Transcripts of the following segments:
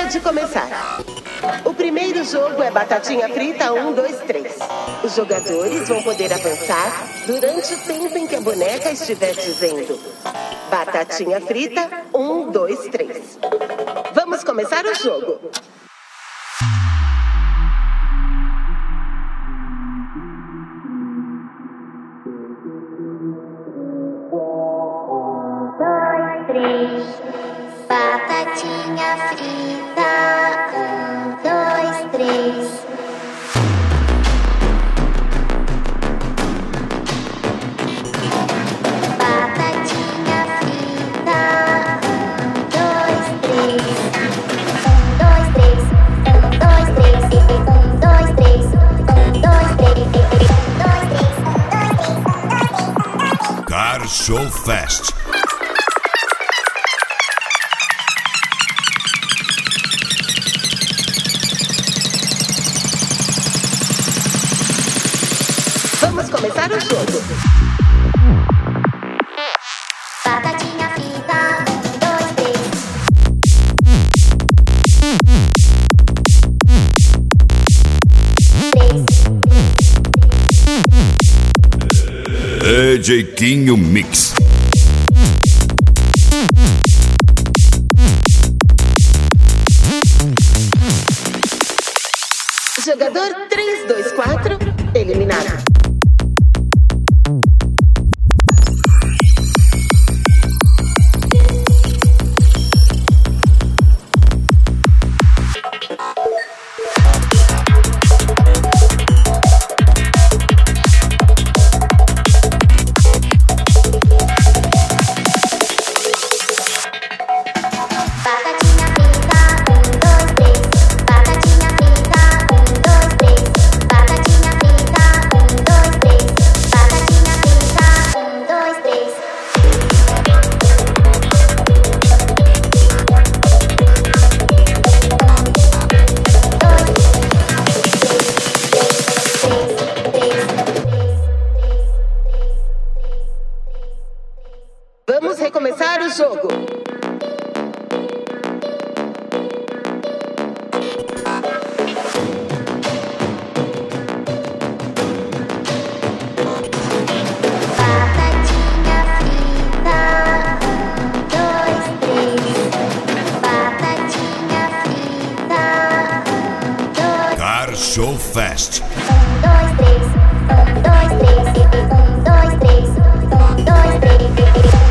Hora de começar. O primeiro jogo é Batatinha Frita 1, 2, 3. Os jogadores vão poder avançar durante o tempo em que a boneca estiver dizendo Batatinha Frita 1, 2, 3. Vamos começar o jogo. Batatinha frita, 1, 2, 3. Batatinha frita, 1, 2, 3. 1, 2, 3. 1, 2, 3. 1, 2, 3. 1, 2, 3. Car Show Fest. Vamos começar o jogo. Batatinha frita, 1, 2, 3. DJ Quinho Mix. Jogador 3, 2, 4, eliminado. Vamos recomeçar o jogo. Batatinha frita, 1, 2, 3. Batatinha frita, 1, 2. Car Show Fest. 1, 2, 3. 1, 2, 3. 1, 2, 3. 1, 2, 3.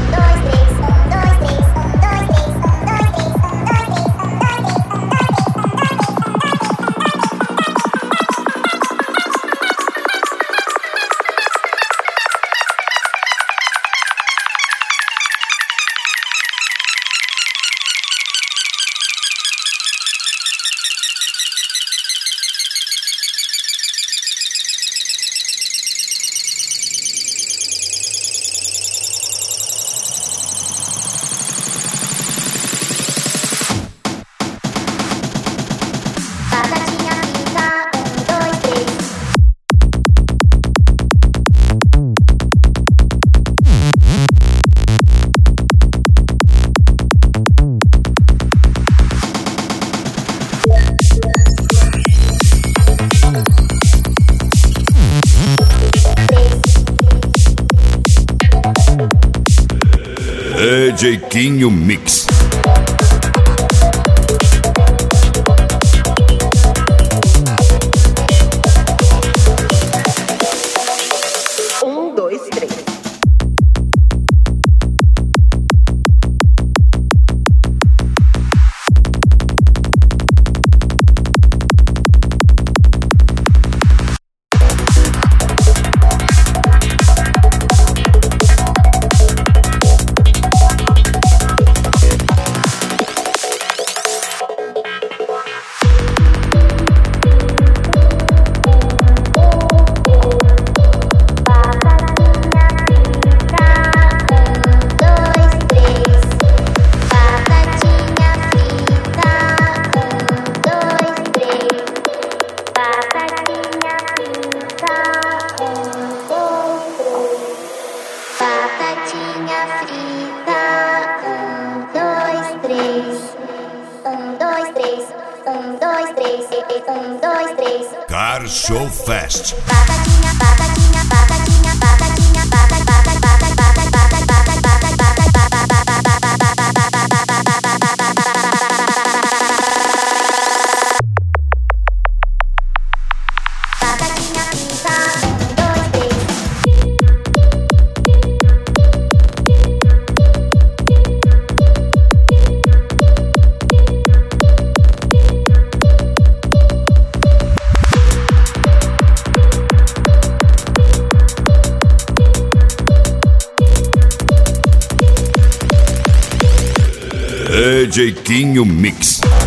DJ Quinho Mix. três. 1, 2, 3. 1, 2, 3. Car Show Fest. Batatinha, batatinha, batatinha, batatinha, batatinha, batatinha, pizza. 1, 2, 3. DJ Quinho Mix.